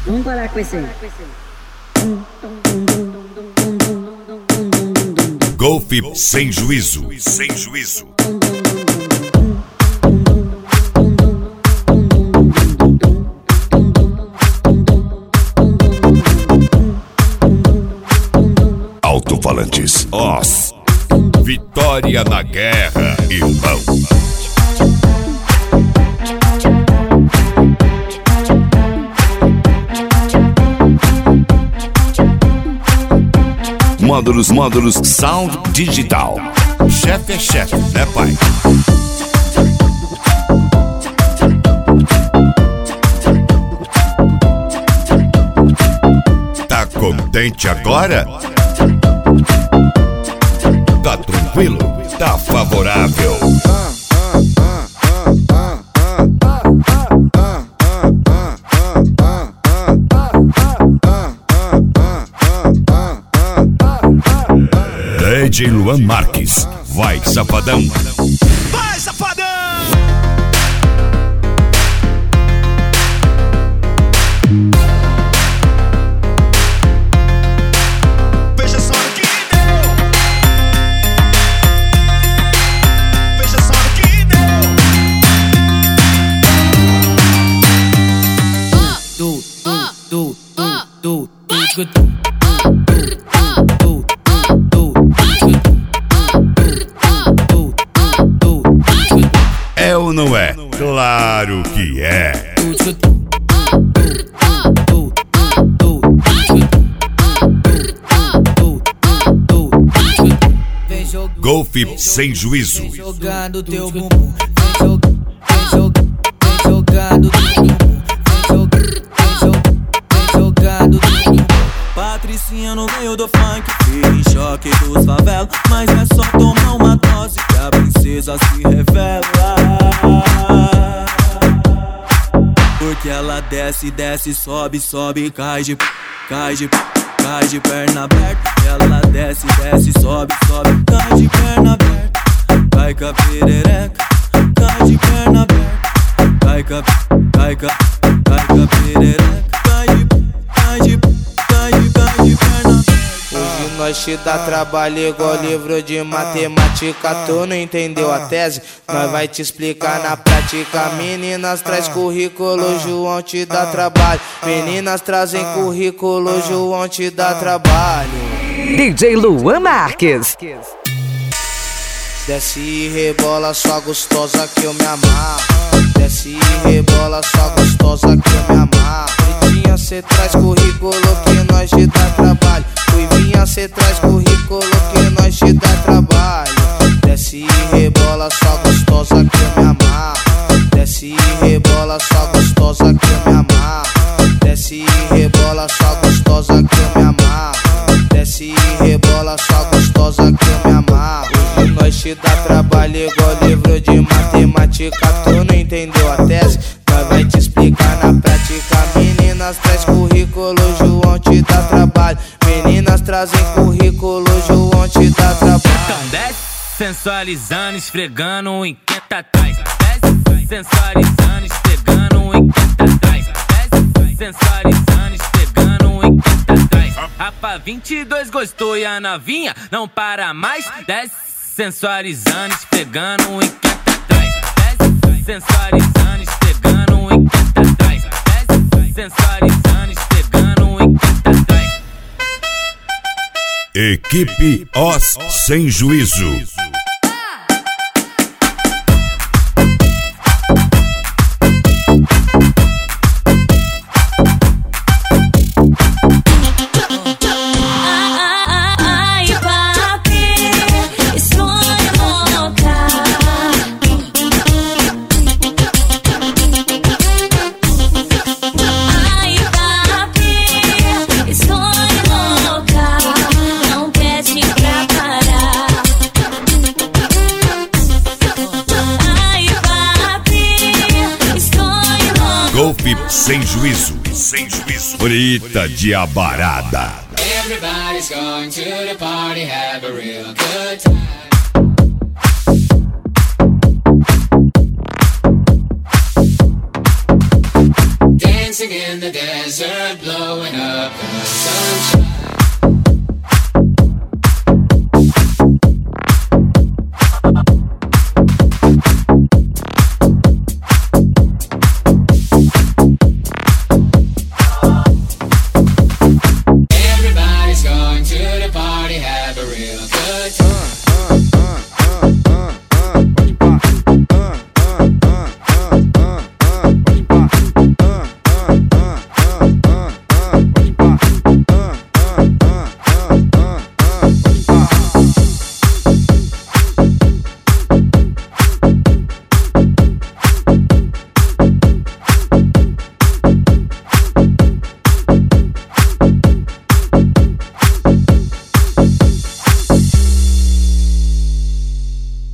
Vamos parar com esse. Golfe sem juízo, sem juízo. Alto-falantes, Oz. Vitória na guerra, irmão. Módulos Sound Digital. Chefe é chefe, né, pai? Tá contente agora? Tá tranquilo? Tá favorável? DJ Luan Marques, vai safadão. Vai safadão! Veja só no que deu. Veja só no que deu. É ou não é? Claro que é. Golfe sem juízo. Vem jogando teu bumbum. Vem jogando teu bumbum. Vem jogando teu bumbum. Patricinha no meio do funk, fica em choque dos favelas. Mas é só tomar uma dose que a princesa se revela. Porque ela desce, desce, sobe, sobe, cai de perna aberta. Ela desce, desce, sobe, sobe, cai de perna aberta. Cai com a perereca, cai de perna aberta. Cai com a perereca, cai de perna aberta. Hoje nós te dá trabalho igual livro de matemática. Tu não entendeu a tese? Nós vai te explicar na prática. Meninas traz currículo, João te dá trabalho. Meninas trazem currículo, João te dá trabalho. DJ Luan Marques. Desce e rebola sua gostosa que eu me amarro. Desce e rebola sua gostosa que eu me amarro. Pretinha, cê traz currículo que nós te dá trabalho. Ruivinha, cê traz currículo que nós te dá trabalho. Desce e rebola sua gostosa que eu me amarro. Desce e rebola sua gostosa que eu me amarro. Desce e rebola sua gostosa que eu me amarro. Desce e rebola sua gostosa que eu me amarro. Hoje nós te dá trabalho igual livro de matemática. Tu não entendeu a tese? Nós vai te explicar na prática. Meninas traz currículo, João te dá trabalho. Meninas trazem currículo, João te dá trabalho. Então desce, sensualizando, esfregando em quem tá atrás. Desce, sensualizando, esfregando em quem tá atrás. Desce, sensualizando, esfregando em quem tá atrás. Rapa 22 gostou e a novinha não para mais. Desce, sensualizando, esfregando em quem tá atrás. Desce, sensualizando, esfregando em quem tá atrás. Desce, sensualizando, esfregando em quem tá atrás. Equipe Oz sem juízo. Golfe sem juízo, sem juízo. Frita de abarada. Everybody's going to the party, have a real good time. Dance dancing in the desert, blowing up the sunshine.